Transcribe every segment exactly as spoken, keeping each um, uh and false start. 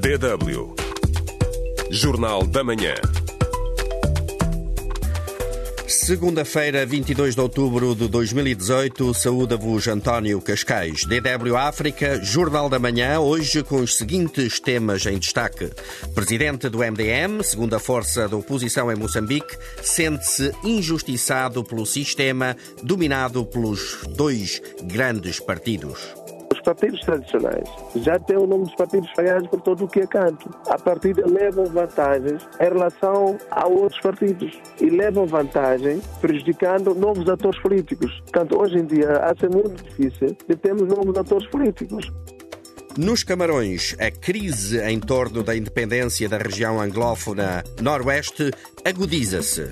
D W Jornal da Manhã. Segunda-feira, vinte e dois de outubro de dois mil e dezoito, saúda-vos António Cascais. D W África, Jornal da Manhã, hoje com os seguintes temas em destaque. Presidente do M D M, segunda força da oposição em Moçambique, sente-se injustiçado pelo sistema dominado pelos dois grandes partidos. Os partidos tradicionais já têm o nome dos partidos falhados por todo o que é canto. A partida levam vantagens em relação a outros partidos e levam vantagem prejudicando novos atores políticos. Portanto, hoje em dia, há de ser muito difícil de termos novos atores políticos. Nos Camarões, a crise em torno da independência da região anglófona noroeste agudiza-se.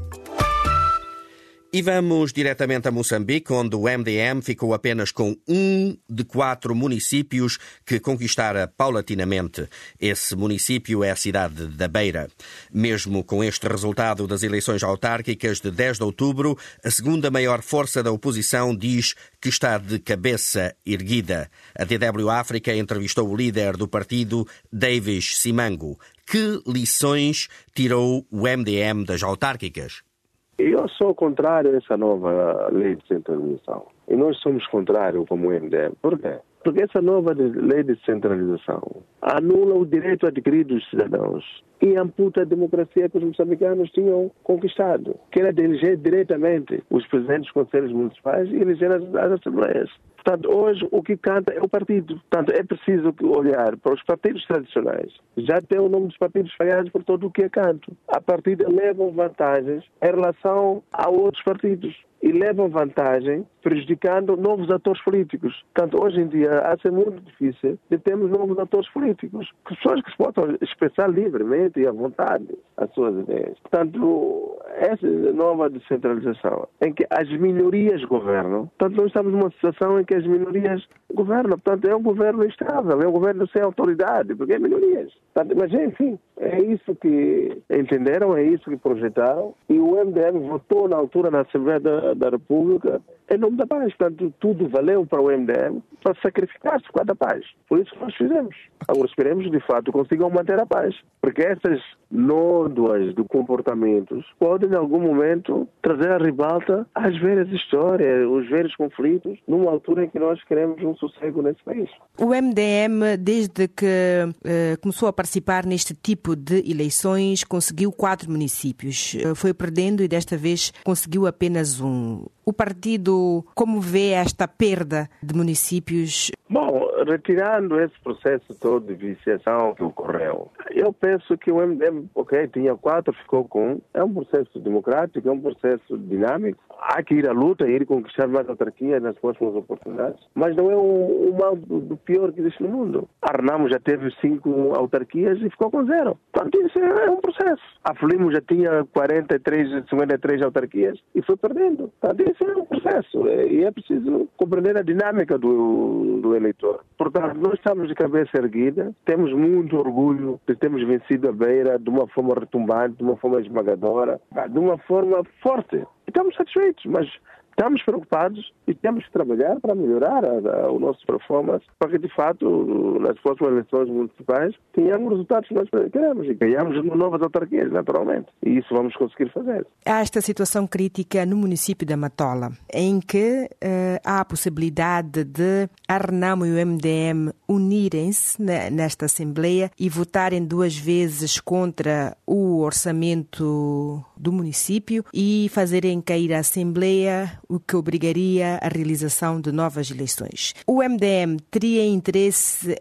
E vamos diretamente a Moçambique, onde o M D M ficou apenas com um de quatro municípios que conquistara paulatinamente. Esse município é a cidade da Beira. Mesmo com este resultado das eleições autárquicas de dez de outubro, a segunda maior força da oposição diz que está de cabeça erguida. A D W África entrevistou o líder do partido, Davis Simango. Que lições tirou o M D M das autárquicas? Eu sou contrário a essa nova lei de centralização. E nós somos contrários como M D M. Por quê? Porque essa nova lei de centralização anula o direito adquirido dos cidadãos e amputa a democracia que os moçambicanos tinham conquistado, que era de eleger diretamente os presidentes dos conselhos municipais e eleger as, as assembleias. Portanto, hoje o que canta é o partido. Portanto, é preciso olhar para os partidos tradicionais. Já tem o nome dos partidos falhados por todo o que é canto. A partida levam vantagens em relação a outros partidos e levam vantagem prejudicando novos atores políticos. Portanto, hoje em dia, há de ser muito difícil de termos novos atores políticos. Pessoas que se possam expressar livremente e à vontade as suas ideias. Portanto, essa nova descentralização, em que as minorias governam, portanto, nós estamos numa situação em que as minorias governam. Portanto, é um governo instável, é um governo sem autoridade, porque é minorias. Portanto, mas, enfim, é isso que entenderam, é isso que projetaram, e o M D M votou na altura na Assembleia da, da República em nome da paz. Portanto, tudo valeu para o M D M para sacrificar-se com a paz. Por isso que nós fizemos. Agora esperemos, de fato, consigam manter a paz. Porque essas nódoas de comportamentos podem, em algum momento, trazer a ribalta às velhas histórias, os velhos conflitos, numa altura em que nós queremos um sossego nesse país. O M D M, desde que uh, começou a participar neste tipo de eleições, conseguiu quatro municípios. Uh, foi perdendo e desta vez conseguiu apenas um. O partido, como vê esta perda de municípios? Bom, retirando esse processo todo de viciação que ocorreu, eu penso que o M D M, ok, tinha quatro, ficou com um. É um processo democrático, é um processo dinâmico. Há que ir à luta, ir conquistar mais autarquias nas próximas oportunidades. Mas não é o, o mal do, do pior que existe no mundo. A Renamo já teve cinco autarquias e ficou com zero. Portanto, isso é, é um processo. A Frelimo já tinha quarenta e três, cinquenta e três autarquias e foi perdendo. Portanto, isso é um processo. E é preciso compreender a dinâmica do, do eleitor. Portanto, nós estamos de cabeça erguida, temos muito orgulho de termos vencido a Beira de uma forma retumbante, de uma forma esmagadora, de uma forma forte. E estamos satisfeitos, mas estamos preocupados e temos que trabalhar para melhorar a, a, o nosso performance, para que, de fato, nas próximas eleições municipais, tenhamos resultados que nós queremos e ganhamos novas autarquias, naturalmente. E isso vamos conseguir fazer. Há esta situação crítica no município da Matola, em que uh, há a possibilidade de a Renamo e o M D M unirem-se nesta Assembleia e votarem duas vezes contra o orçamento do município e fazerem cair a Assembleia, o que obrigaria a realização de novas eleições. O M D M teria interesse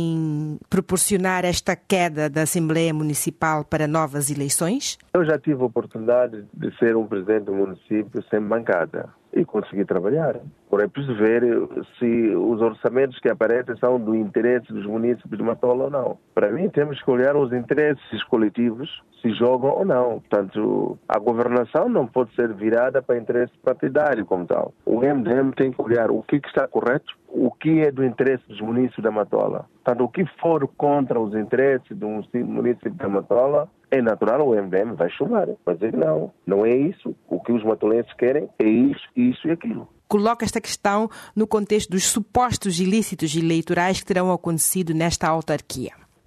em proporcionar esta queda da Assembleia Municipal para novas eleições? Eu já tive a oportunidade de ser um presidente do município sem bancada e conseguir trabalhar. Agora é preciso ver se os orçamentos que aparecem são do interesse dos municípios de Matola ou não. Para mim, temos que olhar os interesses coletivos, se jogam ou não. Portanto, a governação não pode ser virada para interesse partidário como tal. O M D M tem que olhar o que está correto, o que é do interesse dos municípios da Matola. Portanto, o que for contra os interesses do município da Matola, é natural, o M D M vai chamar. Vai dizer que não, não é isso. O que os matolenses querem é isso, isso e aquilo. Coloca esta questão no contexto dos supostos ilícitos eleitorais que terão acontecido nesta autarquia.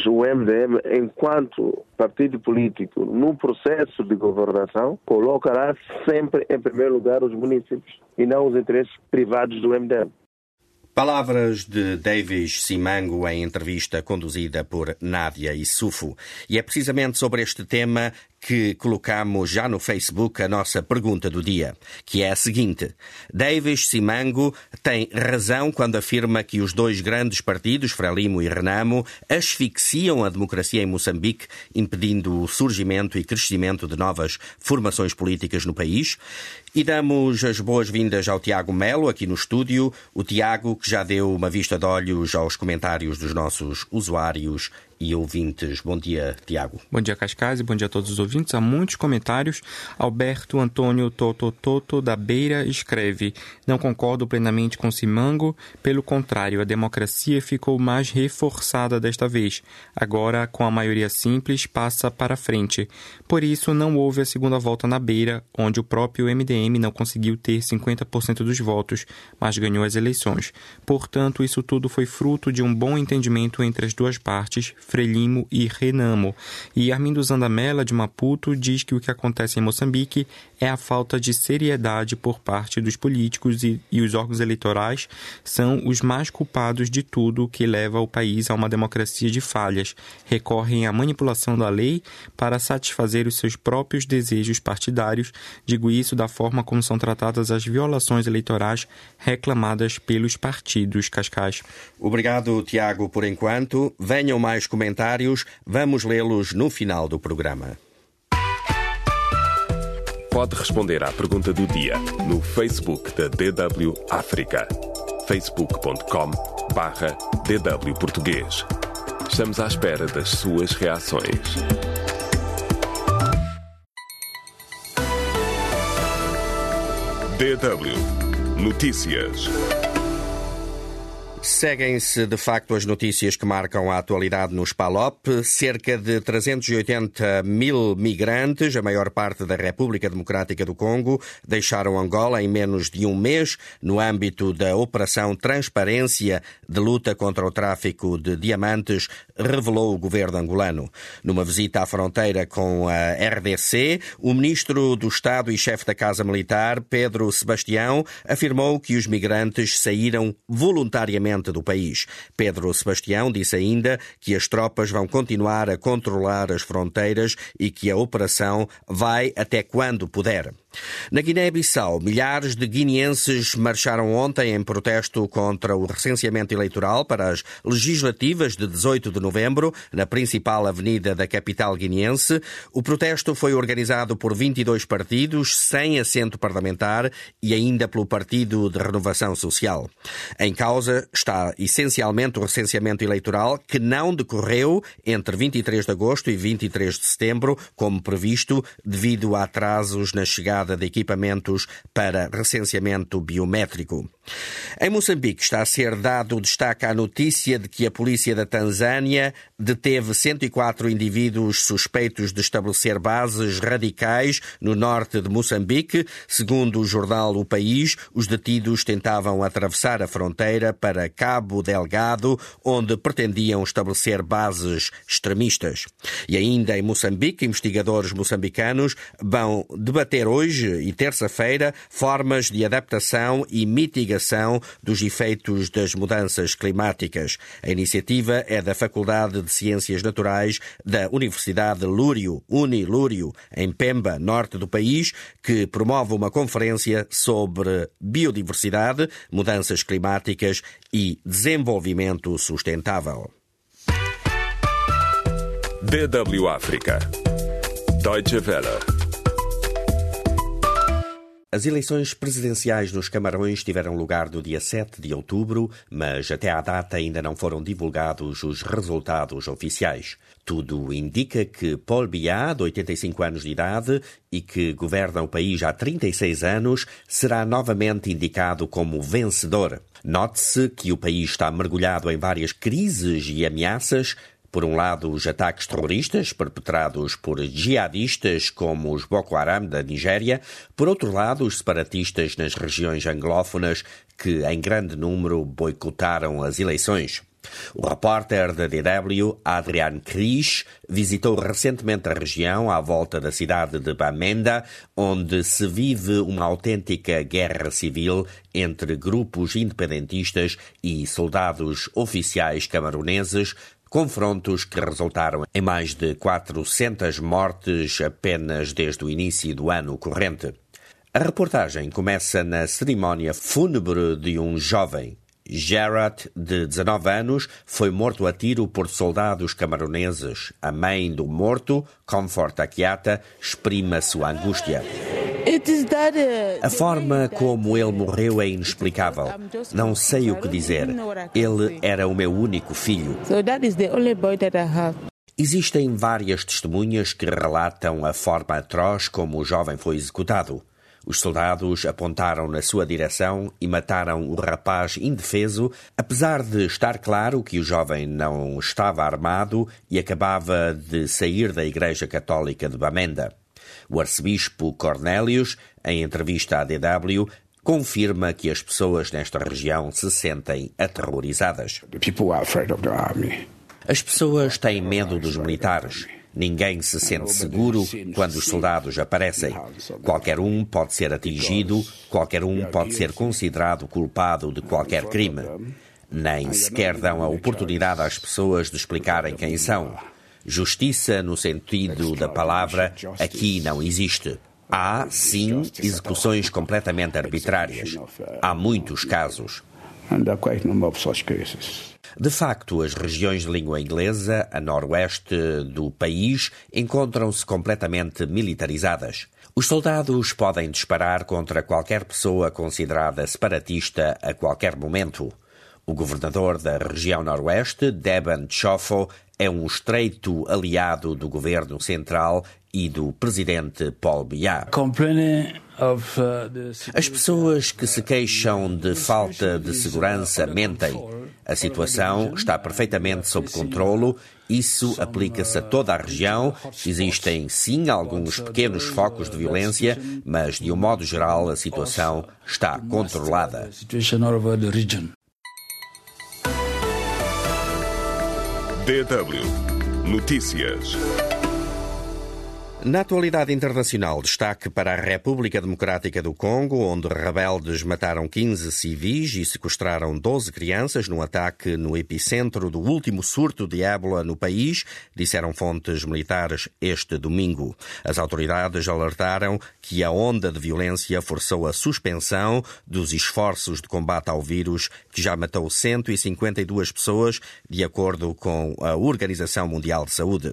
O M D M, enquanto partido político, no processo de governação, colocará sempre em primeiro lugar os municípios e não os interesses privados do M D M. Palavras de Davis Simango em entrevista conduzida por Nádia Issoufo. E é precisamente sobre este tema que colocamos já no Facebook a nossa pergunta do dia, que é a seguinte. Davis Simango tem razão quando afirma que os dois grandes partidos, Frelimo e Renamo, asfixiam a democracia em Moçambique, impedindo o surgimento e crescimento de novas formações políticas no país. E damos as boas-vindas ao Tiago Melo, aqui no estúdio. O Tiago, que já deu uma vista de olhos aos comentários dos nossos usuários e ouvintes. Bom dia, Tiago. Bom dia, Cascais, e bom dia a todos os ouvintes. Há muitos comentários. Alberto Antônio Totototo da Beira escreve: não concordo plenamente com Simango, pelo contrário, a democracia ficou mais reforçada desta vez. Agora, com a maioria simples, passa para frente. Por isso, não houve a segunda volta na Beira, onde o próprio M D M não conseguiu ter cinquenta por cento dos votos, mas ganhou as eleições. Portanto, isso tudo foi fruto de um bom entendimento entre as duas partes, Frelimo e Renamo. E Armindo Zandamela, de Maputo, diz que o que acontece em Moçambique é a falta de seriedade por parte dos políticos e, e os órgãos eleitorais são os mais culpados de tudo que leva o país a uma democracia de falhas. Recorrem à manipulação da lei para satisfazer os seus próprios desejos partidários. Digo isso da forma como são tratadas as violações eleitorais reclamadas pelos partidos. Cascais. Obrigado, Tiago, por enquanto. Venham mais comentários, vamos lê-los no final do programa. Pode responder à pergunta do dia no Facebook da D W África. facebook ponto com barra D W Português. Estamos à espera das suas reações. D W Notícias. Seguem-se, de facto, as notícias que marcam a atualidade nos P A L O P. Cerca de trezentos e oitenta mil migrantes, a maior parte da República Democrática do Congo, deixaram Angola em menos de um mês no âmbito da Operação Transparência de luta contra o tráfico de diamantes, revelou o governo angolano. Numa visita à fronteira com a R D C, o ministro do Estado e chefe da Casa Militar, Pedro Sebastião, afirmou que os migrantes saíram voluntariamente do país. Pedro Sebastião disse ainda que as tropas vão continuar a controlar as fronteiras e que a operação vai até quando puder. Na Guiné-Bissau, milhares de guineenses marcharam ontem em protesto contra o recenseamento eleitoral para as legislativas de dezoito de novembro, na principal avenida da capital guineense. O protesto foi organizado por vinte e dois partidos, sem assento parlamentar e ainda pelo Partido de Renovação Social. Em causa está essencialmente o recenseamento eleitoral, que não decorreu entre vinte e três de agosto e vinte e três de setembro, como previsto, devido a atrasos na chegada de equipamentos para recenseamento biométrico. Em Moçambique está a ser dado destaque à notícia de que a polícia da Tanzânia deteve cento e quatro indivíduos suspeitos de estabelecer bases radicais no norte de Moçambique. Segundo o jornal O País, os detidos tentavam atravessar a fronteira para Cabo Delgado, onde pretendiam estabelecer bases extremistas. E ainda em Moçambique, investigadores moçambicanos vão debater hoje e terça-feira formas de adaptação e mitigação dos efeitos das mudanças climáticas. A iniciativa é da Faculdade de Ciências Naturais da Universidade Lúrio, Unilúrio, em Pemba, norte do país, que promove uma conferência sobre biodiversidade, mudanças climáticas e desenvolvimento sustentável. D W África. Deutsche Welle. As eleições presidenciais nos Camarões tiveram lugar no dia sete de outubro, mas até à data ainda não foram divulgados os resultados oficiais. Tudo indica que Paul Biya, de oitenta e cinco anos de idade e que governa o país há trinta e seis anos, será novamente indicado como vencedor. Note-se que o país está mergulhado em várias crises e ameaças. Por um lado, os ataques terroristas perpetrados por jihadistas como os Boko Haram da Nigéria. Por outro lado, os separatistas nas regiões anglófonas que, em grande número, boicotaram as eleições. O repórter da D W, Adrian Krisch, visitou recentemente a região à volta da cidade de Bamenda, onde se vive uma autêntica guerra civil entre grupos independentistas e soldados oficiais camaroneses, confrontos que resultaram em mais de quatrocentas mortes apenas desde o início do ano corrente. A reportagem começa na cerimónia fúnebre de um jovem. Gerard, de dezanove anos, foi morto a tiro por soldados camaroneses. A mãe do morto, Comfort Akiata, exprime a sua angústia. A forma como ele morreu é inexplicável. Não sei o que dizer. Ele era o meu único filho. Existem várias testemunhas que relatam a forma atroz como o jovem foi executado. Os soldados apontaram na sua direção e mataram o rapaz indefeso, apesar de estar claro que o jovem não estava armado e acabava de sair da Igreja Católica de Bamenda. O arcebispo Cornélios, em entrevista à D W, confirma que as pessoas nesta região se sentem aterrorizadas. As pessoas têm medo dos militares. Ninguém se sente seguro quando os soldados aparecem. Qualquer um pode ser atingido, qualquer um pode ser considerado culpado de qualquer crime. Nem sequer dão a oportunidade às pessoas de explicarem quem são. Justiça, no sentido da palavra, aqui não existe. Há, sim, execuções completamente arbitrárias. Há muitos casos. De facto, as regiões de língua inglesa, a noroeste do país, encontram-se completamente militarizadas. Os soldados podem disparar contra qualquer pessoa considerada separatista a qualquer momento. O governador da região noroeste, Deben Chofo, é um estreito aliado do governo central e do presidente Paul Biya. As pessoas que se queixam de falta de segurança mentem. A situação está perfeitamente sob controlo. Isso aplica-se a toda a região. Existem, sim, alguns pequenos focos de violência, mas, de um modo geral, a situação está controlada. D W Notícias. Na atualidade internacional, destaque para a República Democrática do Congo, onde rebeldes mataram quinze civis e sequestraram doze crianças num ataque no epicentro do último surto de ébola no país, disseram fontes militares este domingo. As autoridades alertaram que a onda de violência forçou a suspensão dos esforços de combate ao vírus, que já matou cento e cinquenta e duas pessoas, de acordo com a Organização Mundial de Saúde.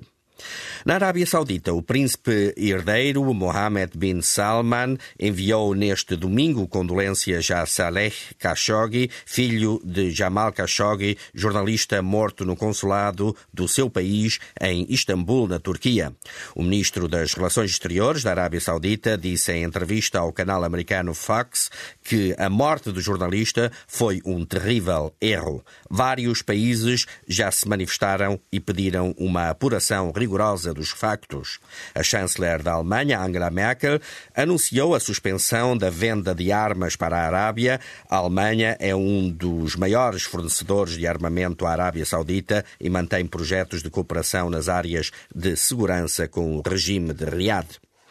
Na Arábia Saudita, o príncipe herdeiro Mohammed bin Salman enviou neste domingo condolências a Saleh Khashoggi, filho de Jamal Khashoggi, jornalista morto no consulado do seu país em Istambul, na Turquia. O ministro das Relações Exteriores da Arábia Saudita disse em entrevista ao canal americano Fox que a morte do jornalista foi um terrível erro. Vários países já se manifestaram e pediram uma apuração rigorosa dos factos. A chanceler da Alemanha, Angela Merkel, anunciou a suspensão da venda de armas para a Arábia. A Alemanha é um dos maiores fornecedores de armamento à Arábia Saudita e mantém projetos de cooperação nas áreas de segurança com o regime de Riad.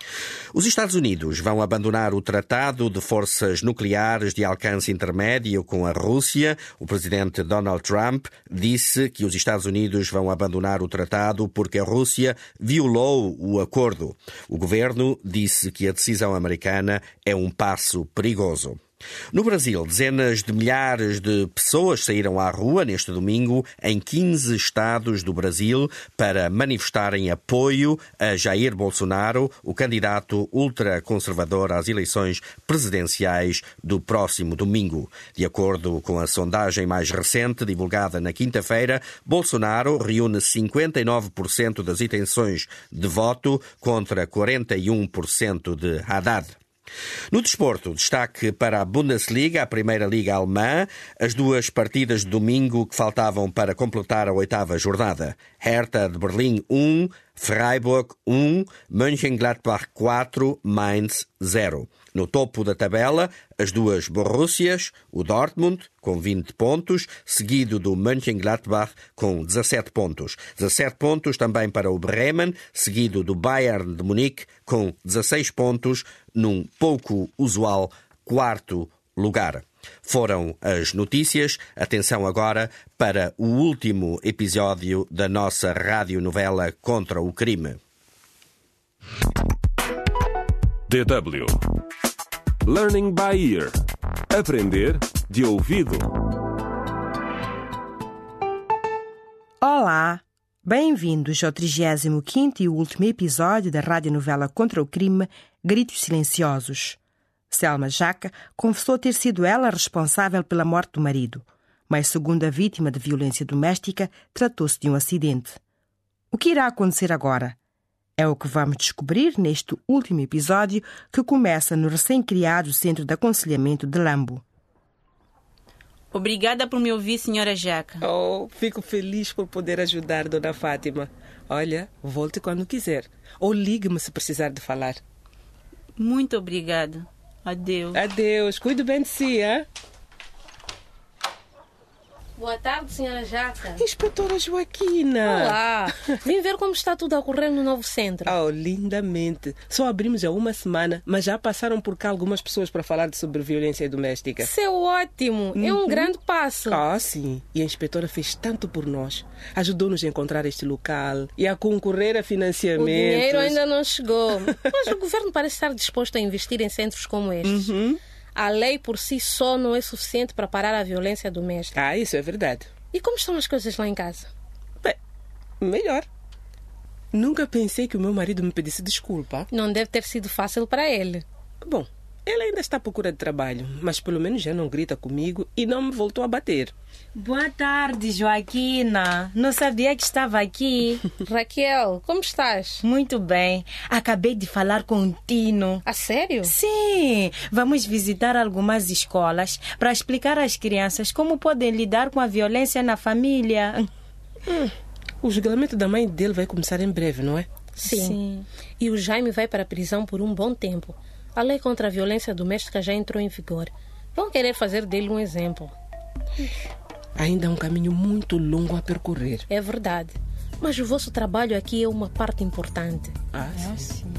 Os Estados Unidos vão abandonar o Tratado de Forças Nucleares de Alcance Intermédio com a Rússia. O presidente Donald Trump disse que os Estados Unidos vão abandonar o tratado porque a Rússia violou o acordo. O governo disse que a decisão americana é um passo perigoso. No Brasil, dezenas de milhares de pessoas saíram à rua neste domingo em quinze estados do Brasil para manifestarem apoio a Jair Bolsonaro, o candidato ultraconservador às eleições presidenciais do próximo domingo. De acordo com a sondagem mais recente, divulgada na quinta-feira, Bolsonaro reúne cinquenta e nove por cento das intenções de voto contra quarenta e um por cento de Haddad. No desporto, destaque para a Bundesliga, a primeira liga alemã, as duas partidas de domingo que faltavam para completar a oitava jornada. Hertha de Berlim um, Freiburg um, Mönchengladbach quatro, Mainz zero. No topo da tabela, as duas Borussias, o Dortmund, com vinte pontos, seguido do Mönchengladbach, com dezassete pontos. dezassete pontos também para o Bremen, seguido do Bayern de Munique, com dezasseis pontos, num pouco usual quarto lugar. Foram as notícias. Atenção agora para o último episódio da nossa radionovela Contra o Crime. D W Learning by Ear. Aprender de ouvido. Olá! Bem-vindos ao trigésimo quinto e último episódio da radionovela Contra o Crime, Gritos Silenciosos. Selma Jaca confessou ter sido ela a responsável pela morte do marido, mas, segundo a vítima de violência doméstica, tratou-se de um acidente. O que irá acontecer agora? É o que vamos descobrir neste último episódio, que começa no recém-criado Centro de Aconselhamento de Lambo. Obrigada por me ouvir, senhora Jaca. Oh, fico feliz por poder ajudar, dona Fátima. Olha, volte quando quiser. Ou ligue-me se precisar de falar. Muito obrigada. Adeus. Adeus. Cuide bem de si, hein? Boa tarde, senhora Jaca. Inspetora Joaquina. Olá. Vim ver como está tudo a ocorrer no novo centro. Oh, lindamente. Só abrimos há uma semana, mas já passaram por cá algumas pessoas para falar sobre violência doméstica. Isso é ótimo. Uhum. É um grande passo. Ah, sim. E a inspetora fez tanto por nós. Ajudou-nos a encontrar este local e a concorrer a financiamentos. O dinheiro ainda não chegou. Mas o governo parece estar disposto a investir em centros como estes. Uhum. A lei por si só não é suficiente para parar a violência doméstica. Ah, isso é verdade. E como estão as coisas lá em casa? Bem, melhor. Nunca pensei que o meu marido me pedisse desculpa. Não deve ter sido fácil para ele. Bom, ele ainda está à procura de trabalho, mas pelo menos já não grita comigo e não me voltou a bater. Boa tarde, Joaquina. Não sabia que estava aqui. Raquel, como estás? Muito bem. Acabei de falar com o Tino. A sério? Sim. Vamos visitar algumas escolas para explicar às crianças como podem lidar com a violência na família. Hum, o julgamento da mãe dele vai começar em breve, não é? Sim. Sim. E o Jaime vai para a prisão por um bom tempo. A lei contra a violência doméstica já entrou em vigor. Vão querer fazer dele um exemplo. Ainda há um caminho muito longo a percorrer. É verdade. Mas o vosso trabalho aqui é uma parte importante. Ah, sim. Ah, sim.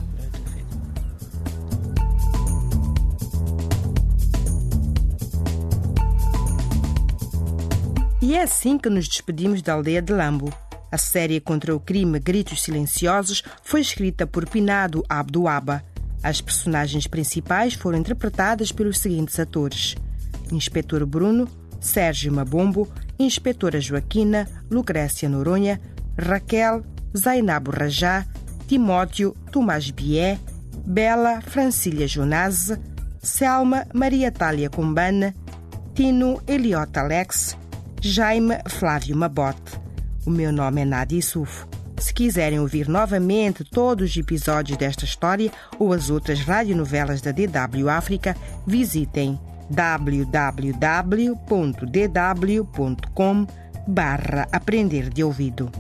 E é assim que nos despedimos da aldeia de Lambo. A série Contra o Crime, Gritos Silenciosos foi escrita por Pinado Abduaba. As personagens principais foram interpretadas pelos seguintes atores: Inspetor Bruno, Sérgio Mabombo, Inspetora Joaquina, Lucrécia Noronha, Raquel, Zainabo Rajá, Timóteo, Tomás Bié, Bela, Francília Jonase, Selma, Maria Tália Combana, Tino, Eliota Alex, Jaime, Flávio Mabote. O meu nome é Nádia Issoufo. Se quiserem ouvir novamente todos os episódios desta história ou as outras radionovelas da D W África, visitem w w w ponto d w ponto com barra aprender de ouvido.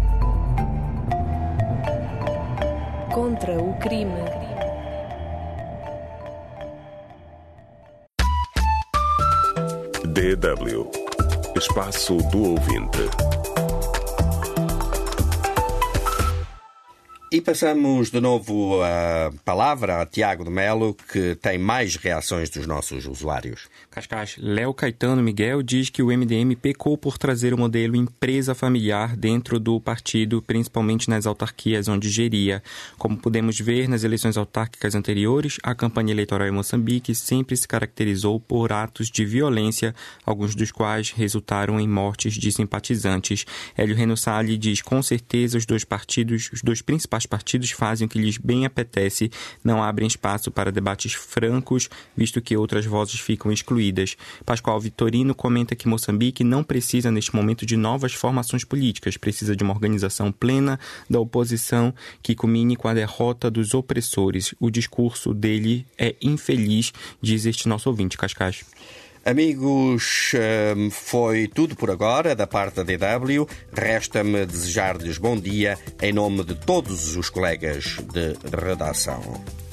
Contra o crime. D W Espaço do Ouvinte. E passamos de novo a palavra a Tiago de Melo, que tem mais reações dos nossos usuários. Cascais, Léo Caetano Miguel diz que o M D M pecou por trazer o modelo empresa familiar dentro do partido, principalmente nas autarquias onde geria. Como podemos ver nas eleições autárquicas anteriores, a campanha eleitoral em Moçambique sempre se caracterizou por atos de violência, alguns dos quais resultaram em mortes de simpatizantes. Hélio Reno Salles diz, com certeza os dois partidos, os dois principais partidos fazem o que lhes bem apetece, não abrem espaço para debates francos, visto que outras vozes ficam excluídas. Pascoal Vitorino comenta que Moçambique não precisa neste momento de novas formações políticas, precisa de uma organização plena da oposição que culmine com a derrota dos opressores. O discurso dele é infeliz, diz este nosso ouvinte, Cascais. Amigos, foi tudo por agora da parte da D W. Resta-me desejar-lhes bom dia em nome de todos os colegas de redação.